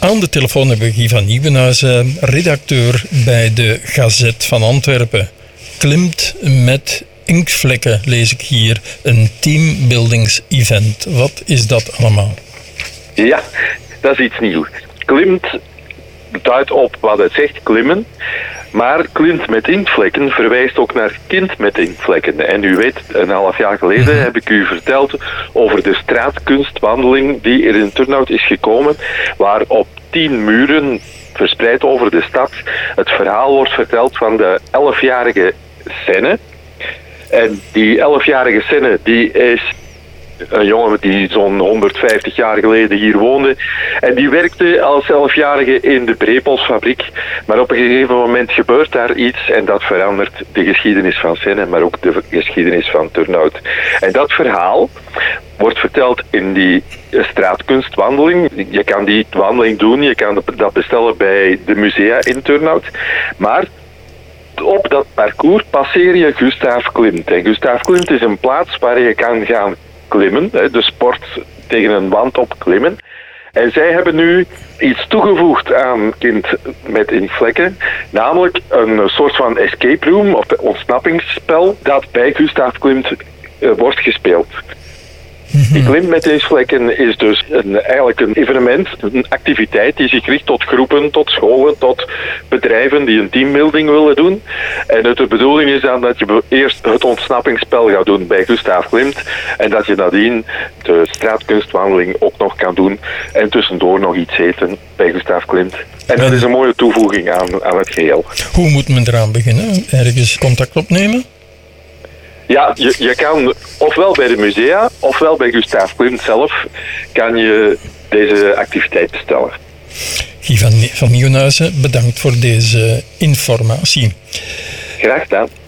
Aan de telefoon hebben we Guy van Nieuwenhuizen, redacteur bij de Gazet van Antwerpen. Klimt met inktvlekken, lees ik hier, een teambuildingsevent. Wat is dat allemaal? Ja, dat is iets nieuws. Klimt duidt op wat het zegt, klimmen. Maar klimt met inktvlekken verwijst ook naar kind met inktvlekken. En u weet, een half jaar geleden heb ik u verteld over de straatkunstwandeling die er in Turnhout is gekomen, waar op 10 muren verspreid over de stad het verhaal wordt verteld van de 11-jarige Senne. En die 11-jarige Senne, die is een jongen die zo'n 150 jaar geleden hier woonde. En die werkte als 11-jarige in de Brepelsfabriek. Maar op een gegeven moment gebeurt daar iets en dat verandert de geschiedenis van Senne, maar ook de geschiedenis van Turnhout. En dat verhaal wordt verteld in die straatkunstwandeling. Je kan die wandeling doen, je kan dat bestellen bij de musea in Turnhout. Maar op dat parcours passeer je Gustaaf Klimt. En Gustaaf Klimt is een plaats waar je kan gaan klimmen, de sport tegen een wand op klimmen. En zij hebben nu iets toegevoegd aan kind met inktvlekken, namelijk een soort van escape room of ontsnappingsspel dat bij Gustaaf Klimt wordt gespeeld. Die Klimt met inktvlekken is dus eigenlijk een evenement, een activiteit die zich richt tot groepen, tot scholen, tot bedrijven die een teambuilding willen doen. En de bedoeling is dan dat je eerst het ontsnappingsspel gaat doen bij Gustaaf Klimt en dat je nadien de straatkunstwandeling ook nog kan doen en tussendoor nog iets eten bij Gustaaf Klimt. En dat is een mooie toevoeging aan het geheel. Hoe moet men eraan beginnen? Ergens contact opnemen? Ja, je kan ofwel bij de musea, ofwel bij Gustaaf Klimt zelf, kan je deze activiteit bestellen. Guy van Nieuwenhuizen, bedankt voor deze informatie. Graag gedaan.